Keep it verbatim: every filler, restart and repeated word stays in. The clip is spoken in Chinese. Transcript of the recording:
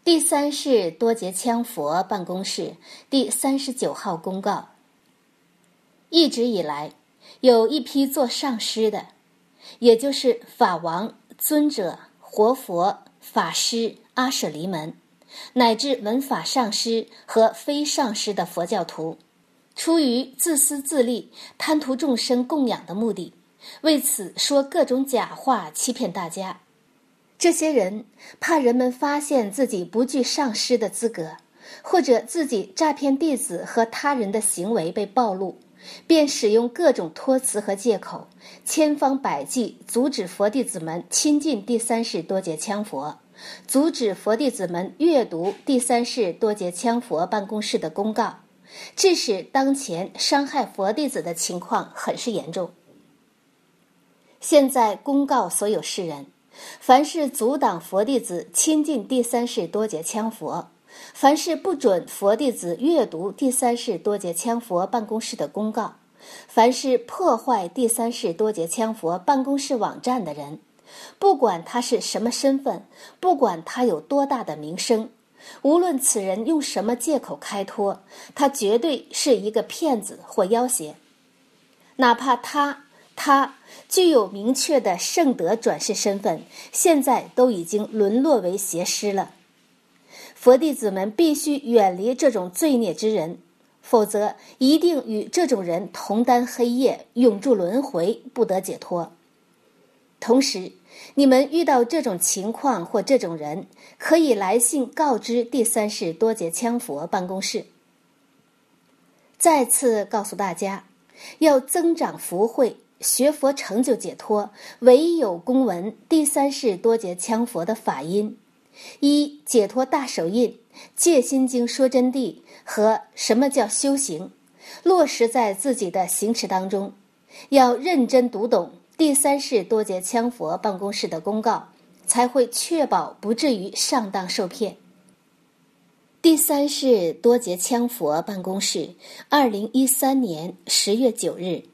第三世多杰羌佛办公室第三十九号公告。一直以来，有一批做上师的，也就是法王、尊者、活佛、法师、阿舍离门，乃至闻法上师和非上师的佛教徒，出于自私自利、贪图众生供养的目的，为此说各种假话欺骗大家。这些人怕人们发现自己不具上师的资格，或者自己诈骗弟子和他人的行为被暴露，便使用各种托词和借口，千方百计阻止佛弟子们亲近第三世多杰羌佛，阻止佛弟子们阅读第三世多杰羌佛办公室的公告，致使当前伤害佛弟子的情况很是严重。现在公告所有世人，凡是阻挡佛弟子亲近第三世多杰羌佛，凡是不准佛弟子阅读第三世多杰羌佛办公室的公告，凡是破坏第三世多杰羌佛办公室网站的人，不管他是什么身份，不管他有多大的名声，无论此人用什么借口开脱，他绝对是一个骗子或要挟。哪怕他他具有明确的圣德转世身份，现在都已经沦落为邪师了。佛弟子们必须远离这种罪孽之人，否则一定与这种人同担黑夜，永驻轮回，不得解脱。同时，你们遇到这种情况或这种人，可以来信告知第三世多杰羌佛办公室。再次告诉大家，要增长福慧，学佛成就解脱，唯有公闻第三世多杰羌佛的法音。一、解脱大手印、戒心经说真谛和什么叫修行，落实在自己的行持当中，要认真读懂第三世多杰羌佛办公室的公告，才会确保不至于上当受骗。第三世多杰羌佛办公室二零一三年十月九日